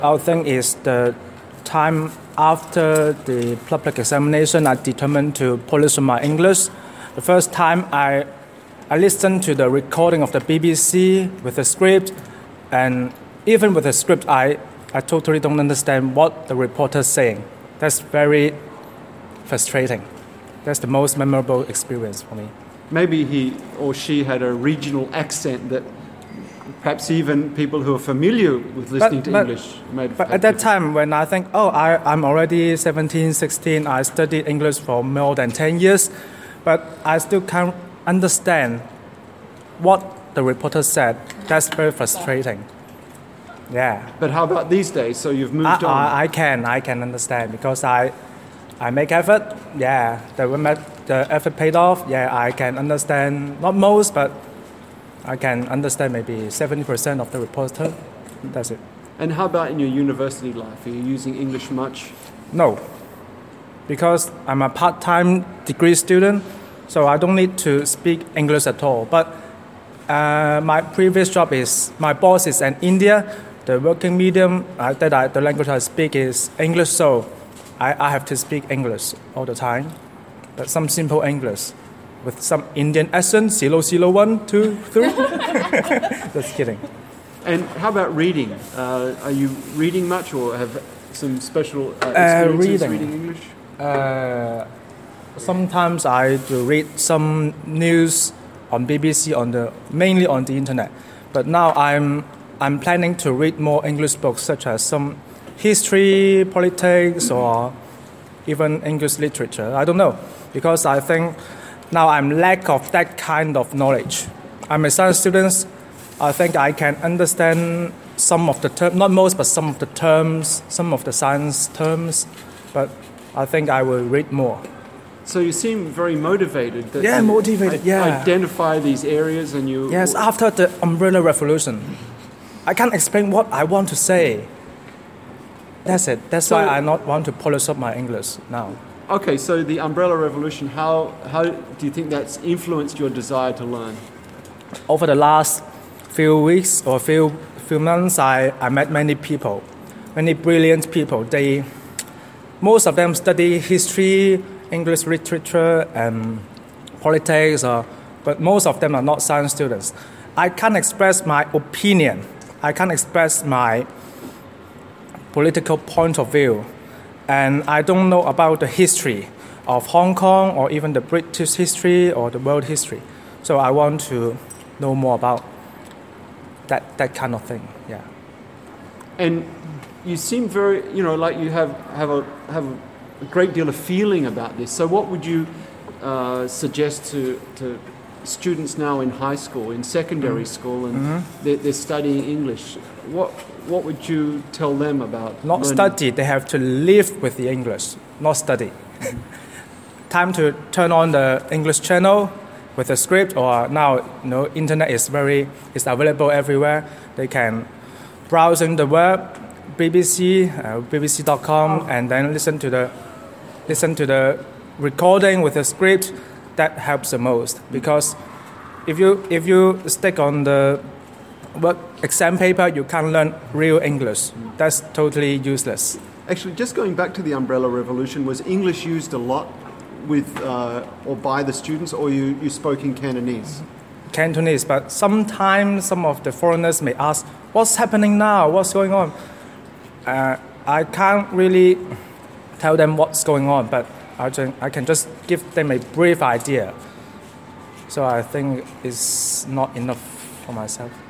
I think is the time after the public examination I determined to polish my English. The first time I listened to the recording of the BBC with the script, and even with the script I totally don't understand what the reporter's saying. That's very frustrating. That's the most memorable experience for me. Maybe he or she had a regional accent that perhaps even people who are familiar with listening to English made. But at that time, when I think, I'm already 17, 16, I studied English for more than 10 years, but I still can't understand what the reporter said. That's very frustrating. Yeah. But how about these days? So you've moved on. I can understand because I make effort. Yeah, the effort paid off. Yeah, I can understand, not most, but I can understand maybe 70% of the reporter. That's it. And how about in your university life? Are you using English much? No, because I'm a part-time degree student, so I don't need to speak English at all. But my previous job my boss is in India. The working medium the language I speak is English, so I have to speak English all the time, but some simple English with some Indian accent, 001, 2, 3. Just kidding. And how about reading? Are you reading much or have some special experiences reading English? Sometimes I do read some news on BBC mainly on the internet, but now I'm planning to read more English books such as some history, politics, or even English literature. I don't know, because I think now I'm lack of that kind of knowledge. I'm a science student. I think I can understand some of the terms, not most, but some of the terms, some of the science terms, but I think I will read more. So you seem very motivated. Motivated. Identify these areas and you... Yes, after the Umbrella Revolution, I can't explain what I want to say. That's it. That's why I not want to polish up my English now. Okay, so the Umbrella Revolution, how do you think that's influenced your desire to learn? Over the last few weeks or few months, I met many people, many brilliant people. Most of them study history, English literature, and politics, but most of them are not science students. I can't express my opinion. I can't express my political point of view. And I don't know about the history of Hong Kong or even the British history or the world history. So I want to know more about that kind of thing. Yeah. And you seem very, like you have a great deal of feeling about this. So what would you suggest to students now in high school, in secondary school, and they're studying English? What would you tell them about not learning? Study, they have to live with the English, not study. Time to turn on the English channel with a script, or now internet is available everywhere. They can browse in the web, BBC, bbc.com, and then listen to the recording with the script. That helps the most, because if you stick on the exam paper, you can't learn real English. That's totally useless. Actually, just going back to the Umbrella Revolution, was English used a lot with or by the students, or you spoke in Cantonese? Cantonese, but sometimes some of the foreigners may ask, what's happening now? What's going on? I can't really tell them what's going on, but I can just give them a brief idea. So I think it's not enough for myself.